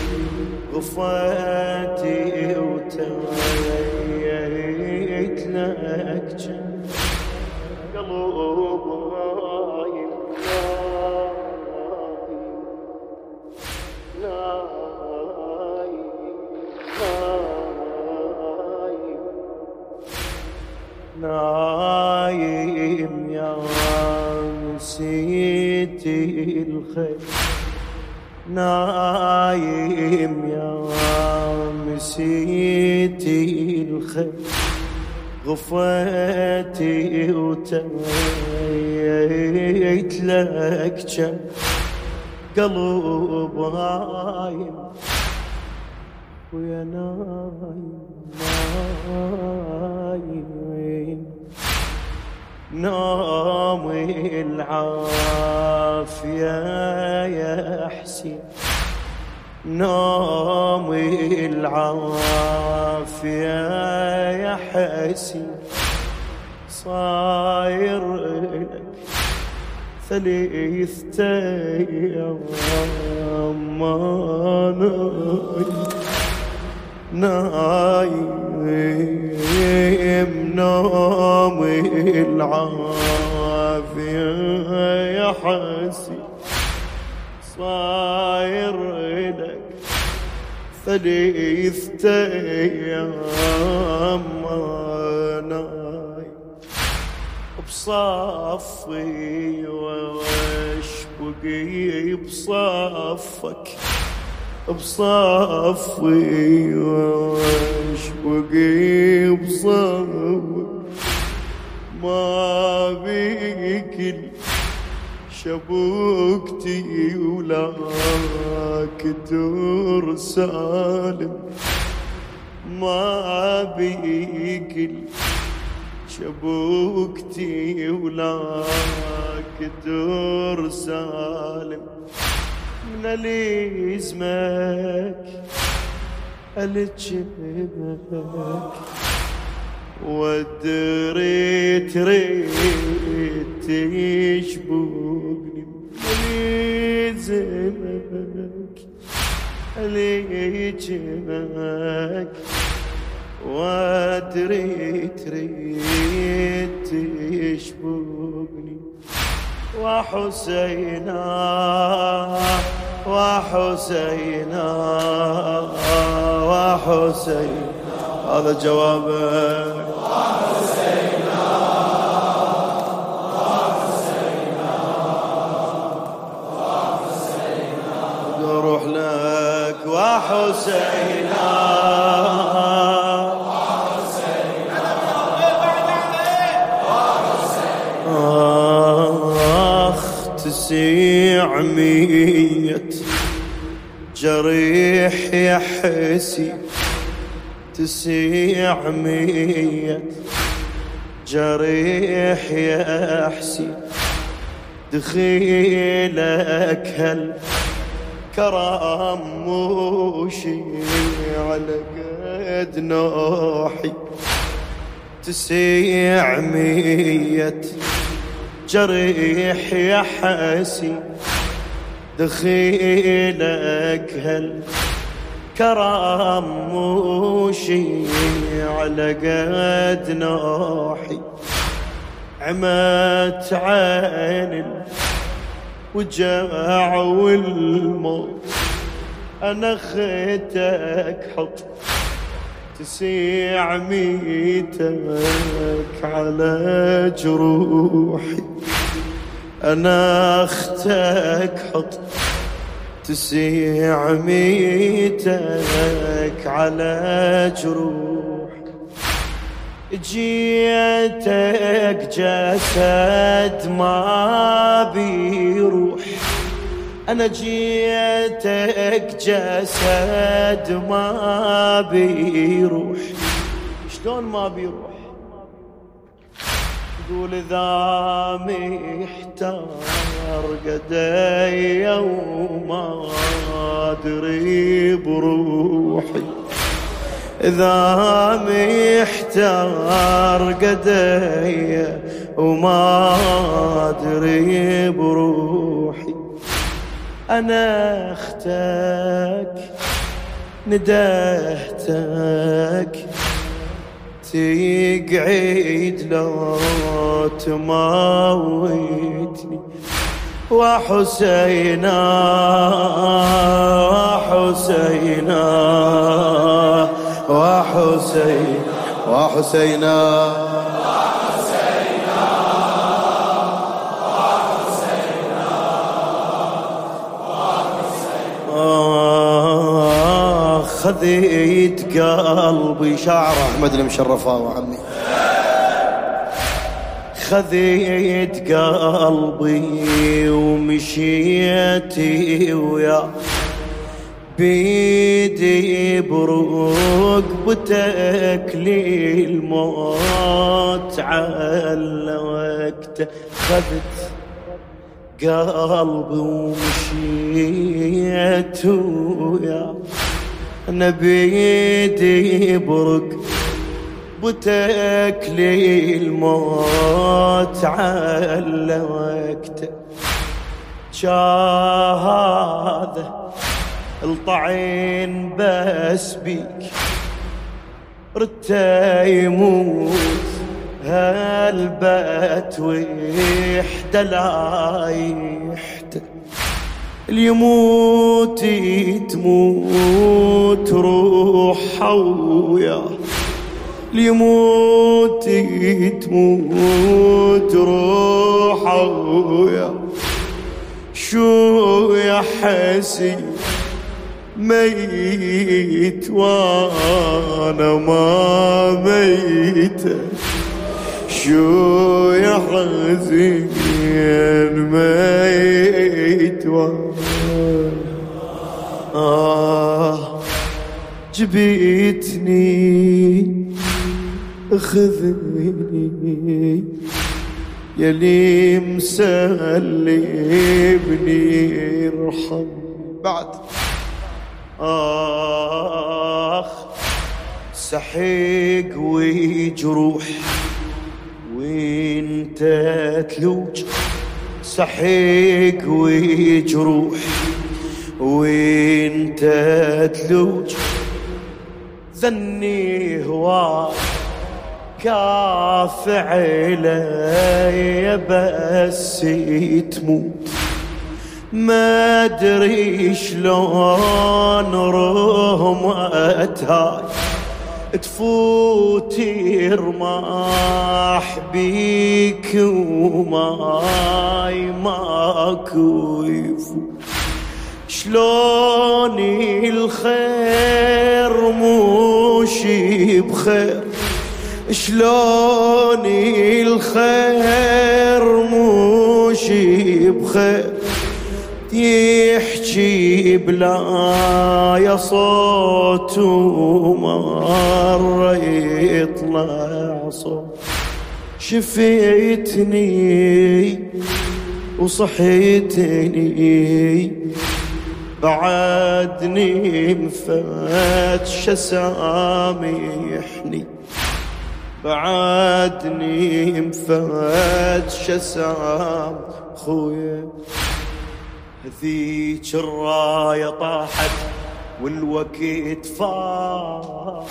غفيتي وتريت لك قلوب رايم نايم يا نسيتي الخير نايم يا نسيتي الخير غفيتي وتريت لك جم قلب رايم ويا نايم نام العافية يا حسين نام العافية يا حسين صاير لك 3 أيام ما نايم نام العافية يا حسين صاير لك 3 أيام ما نايم بصفي وش بقي بصفك بصفي وش بقي بصفك ما بيك شبوكتي ولاك ترسالم ما بيك شبوكتي ولاك ترسالم من اللي اسمك الجبك ودري تريد تشبقني اللي زمك اللي جمك ودري تريد تشبقني وحسينا وحسينا وحسينا هذا جوابك وحسينا وحسينا وحسينا اروح لك وحسينا تسيع 100 جريح يا حسين تسيع 100 جريح يا حسين دخيلك هالكرم موشي على قد نوحي تسيع 100 جريح يا حسين دخيلك هالكرم موشي على قد نوحي عمت عين الوجع والموت انا خيتك حط تسيع 100 على جروحي انا اختك حط تسيع 100 على جروحي جيتك جسد ما بيروح أنا جيتك جسد ما بيروح شلون ما بيروح تقول إذا محتار قدي وما أدري بروحي إذا محتار قدي وما أدري بروحي أنا أختك ندهتك تقعد لو تموتني وحسينا وحسينا وحسينا وحسينا خذيت قلبي شعره أحمد المشرفاوي عمي. خذيت قلبي ومشيتي ويا بيدي برقبتك لي الموت علقته. خذت قلبي ومشيت ويا أنا بيدي برقبتك لي الموت علقته. هذا الطعين بس بيك رتا يموت هالبت وحده لا يحته. اليموت تموت روحه وياه اليموت تموت روحه وياه. شو يا حسين ميت وانا ما ميت. شو يا حزين ميت وانا جبيتني خذني يلي مسلمني ارحم بعد. سحيق وجروح وانت تلوج. سحيق وجروح وانت تلوج. ذني هواك كافع علي بس تموت. ما ادري شلون رمتها تفوتي رماح بيك وماي ماكو يفوت. شلون الخير موشي بخير. شلون الخير موشي بخير. يحكي بلا يا صوت ومرة يطلع صوت. شفيتني وصحيتني بعدني مفتش سامحني. بعدني مفتش سام خويا. هذيك الراية طاحت والوقت فات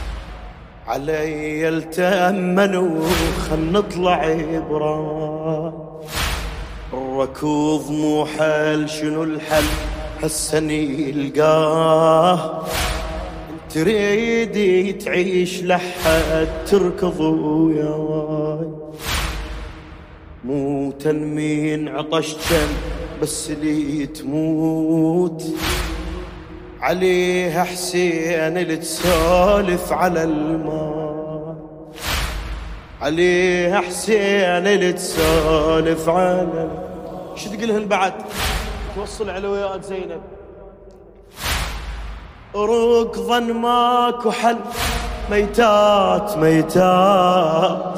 علي التأمن وخل نطلع برا. الركوض مو حل شنو الحل هالسني القاه. تريدي تعيش لحد تركض وياي. مو تنمين عطش كم بس اللي تموت عليها حسين اللي تسولف على الماء. عليها حسين اللي تسولف على شو تقولهن بعد توصل على وياك زينب. ركضا ماكو حل ميتات ميتات.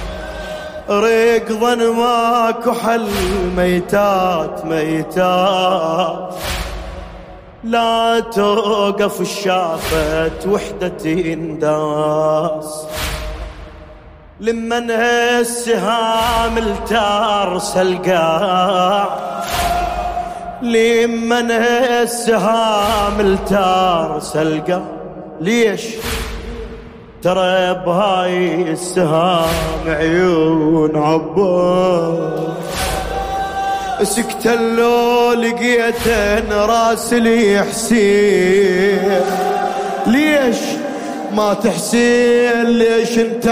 ركضا ماكو حل ميتات ميتات. لا توقف الشافت وحدة تنداس. لمن السهام التارس القاع. لمن السهام التارس القى ليش ترى بهاي السهام عيون عباس سكت لو لقيتن راسلي حسين ليش ما تحسين ليش انت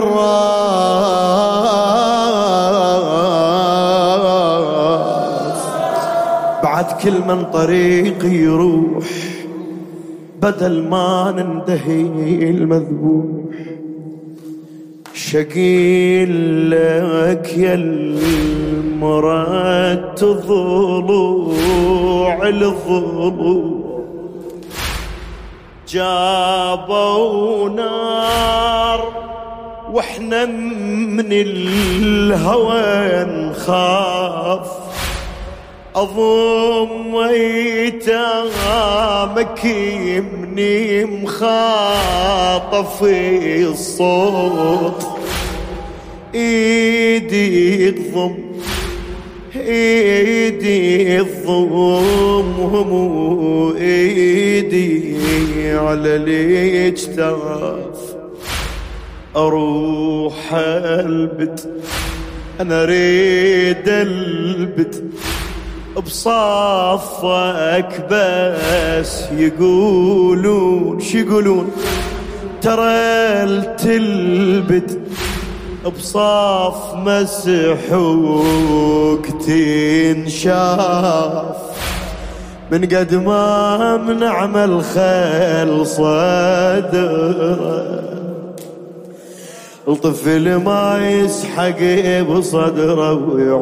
عبراس بعد كل من طريق يروح بدل ما نندهي المذبوح شقيل لك يا المراد ضلوع الضلوع جابوا نار واحنا من الهوى نخاف أضم ايتامك يمني مخاطف الصوت ايدي تضم ايدي تضم ايدي على الاجتاف اروح البت انا اريد البت بصافك بس يقولون شو يقولون ترى التلبت بصاف مسحوك تنشاف من قد ما منعمل خيل صدره الطفل ما يسحق بصدره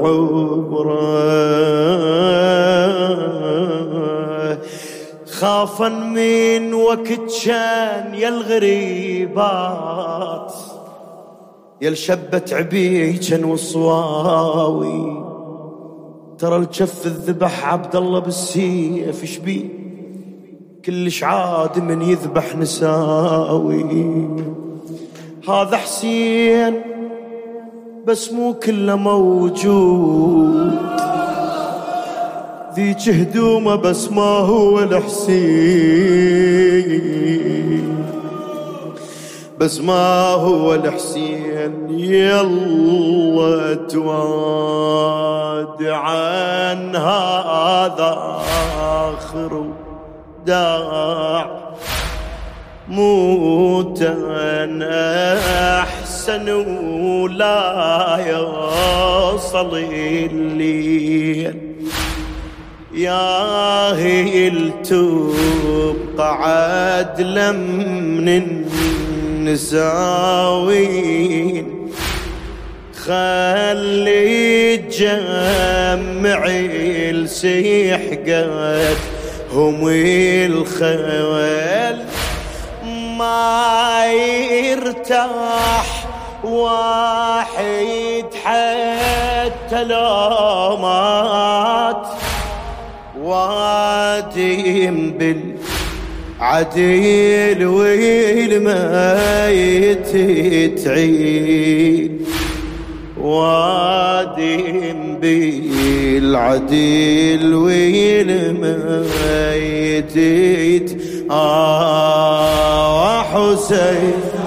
ويعبره خافا من وقت شان يا الغريبات يا الشبت عبيجن والصواوي ترى الجف الذبح عبد الله بالسيف شبيه كلش عاد من يذبح نساوي هذا حسين بس مو كله موجود ذيك هدومه بس ما هو الحسين بس ما هو الحسين يلا تواد عن هذا آخر داع موتا أحسن ولا يوصل الليل يا هي تبقى عدلا من النساوين خلي تجمعي السيحقات هم الخوال ما يرتاح واحد حتى لو مات وادم بالعديل والميت تعيد وادم بالعديل والميت حسين